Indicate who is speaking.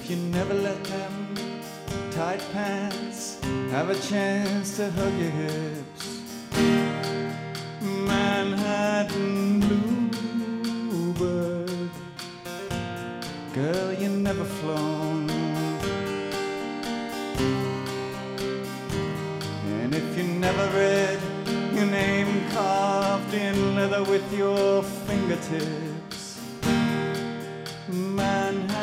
Speaker 1: if you never let them tight pants have a chance to hug your hips. Manhattan bluebird, girl, you never flown. And if you never read your name carved in leather with your fingertips, Manhattan